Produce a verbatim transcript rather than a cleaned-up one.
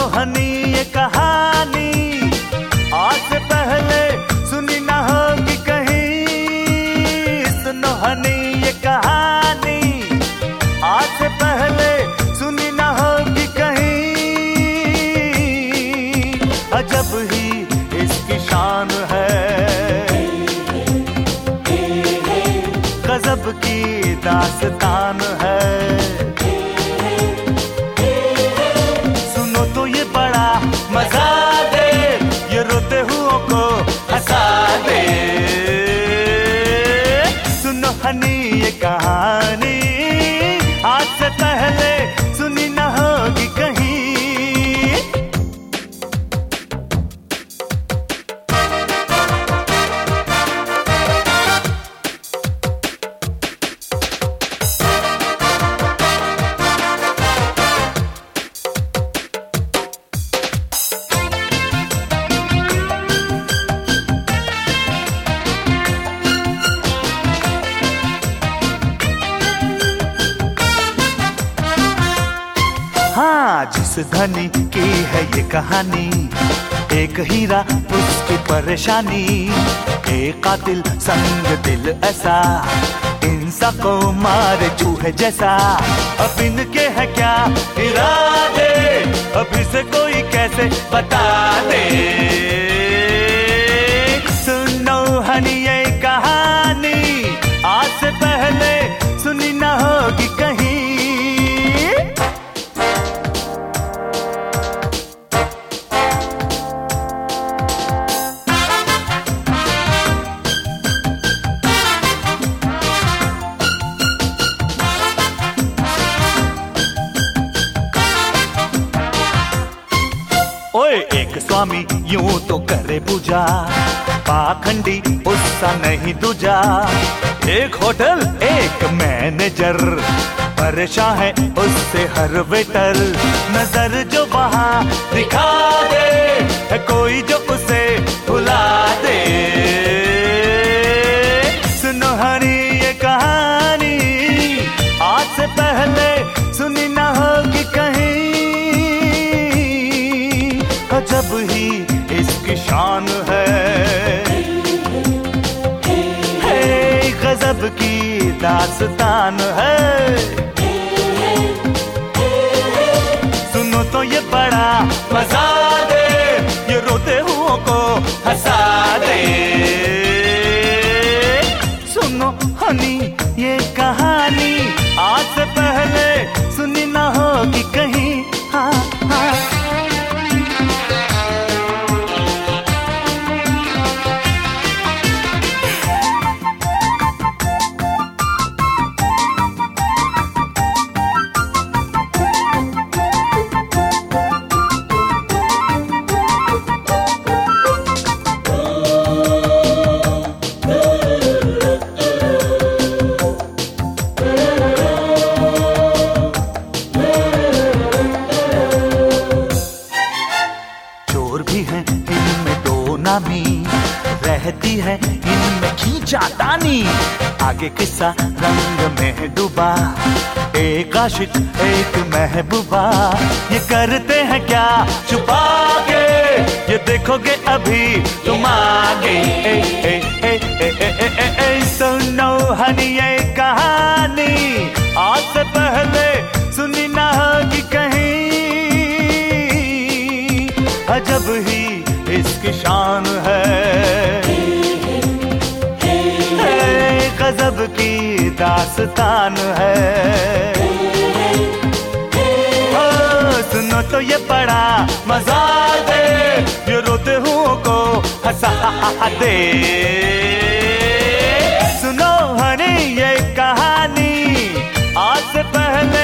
हनी ये कहानी आज से पहले सुनी ना होगी कहीं। सुनो हनी ये कहानी आज से पहले सुनी ना होगी कहीं। अजब ही इसकी शान है, गजब की दास्तान है। सुनो तो ये बड़ा मजा दे, ये रोते हुओं को हंसा दे। सुनो हनी ये कहानी आज से पहले सुनी ना होगी कहीं। हाँ, जिस धनी की है ये कहानी, एक हीरा उसकी परेशानी। एक कातिल संग दिल ऐसा, इंसान को मारे चूहे जैसा। अब इनके है क्या इरादे, अभी से कोई कैसे बता दे। सुनो हनी ये कहानी आज से पहले सुनी ना होगी कहीं। ओए एक स्वामी यूं तो करे पूजा, पाखंडी उसका नहीं दूजा। एक होटल एक मैनेजर, परेशान है उससे हर वेटर। नजर जो वहाँ दिखा दे, है कोई जो उसे भुला दे। सुनो हनी ये कहानी आज से पहले सुनी ना होगी कहीं। जब ही इसकी शान है, है गजब की दास्तान है। सुनो तो ये बड़ा मजा दे, ये रोते हुओं को हंसा दे। सुनो हनी ये कहानी आज से पहले सुनी ना होगी कहीं। हाँ हाँ इनमें दो नामी, रहती है इनमें खींचातानी। आगे किस्सा रंग में डूबा, एक आशिक एक महबूबा। ये करते हैं क्या छुपा के, ये देखोगे अभी तुम आगे। ए, ए, ए, ए, ए, ए, ए, ए, सुनो हनी ये कहानी आज से पहले सुनी ना होगी कहीं। अजब ही इसकी शान है, है गजब की दास्तान है। ओ, सुनो तो ये बड़ा मजा दे, ये रोते हुओं को हंसा दे। सुनो हनी ये कहानी आज से पहले